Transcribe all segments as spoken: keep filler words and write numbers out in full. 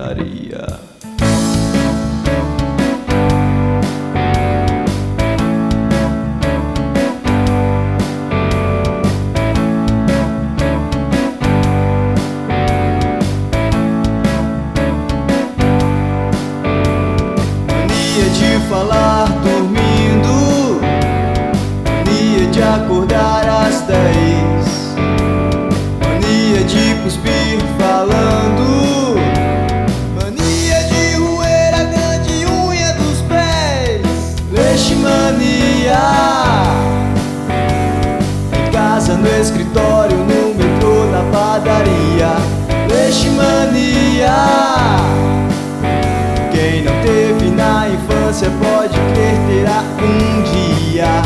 padaria. Mania de falar dormindo, mania de acordar às dez, mania de cuspir falando, mania de roer a grande unha dos pés, leishmania. Em casa, no escritório, no metrô, na padaria, leishmania. Quem não teve na infância pode crer terá um dia.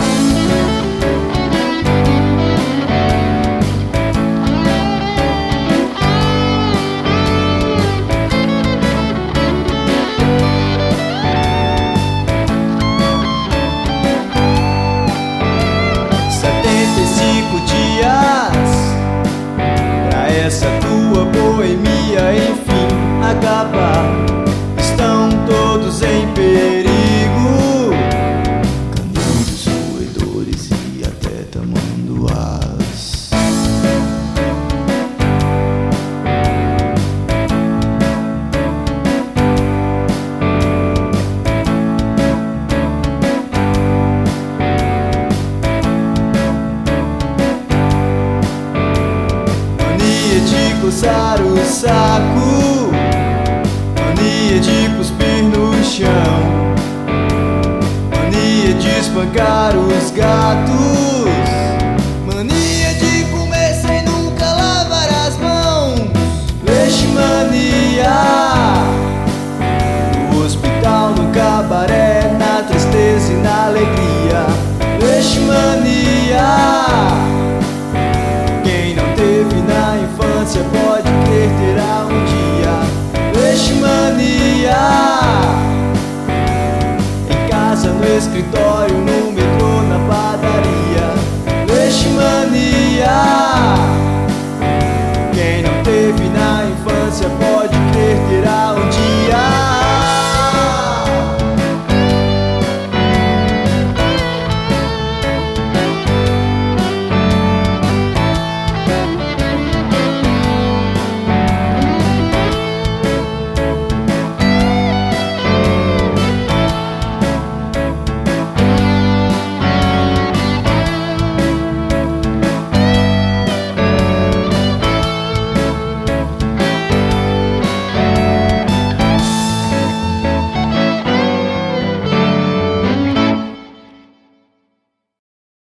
Setenta e cinco dias pra essa tua boemia enfim acabar. Estão todos em perigo, canudos, roedores e até tamanduás. Mania de coçar o saco, mania de cuspir no chão, mania de espancar os gatos, mania de comer sem nunca lavar as mãos, leishmania. No hospital, no cabaré, na tristeza e na alegria, leishmania. Quem não teve na infância pode crer terá um dia, leishmania. Em casa, no escritório, no metrô, na padaria, leishmania.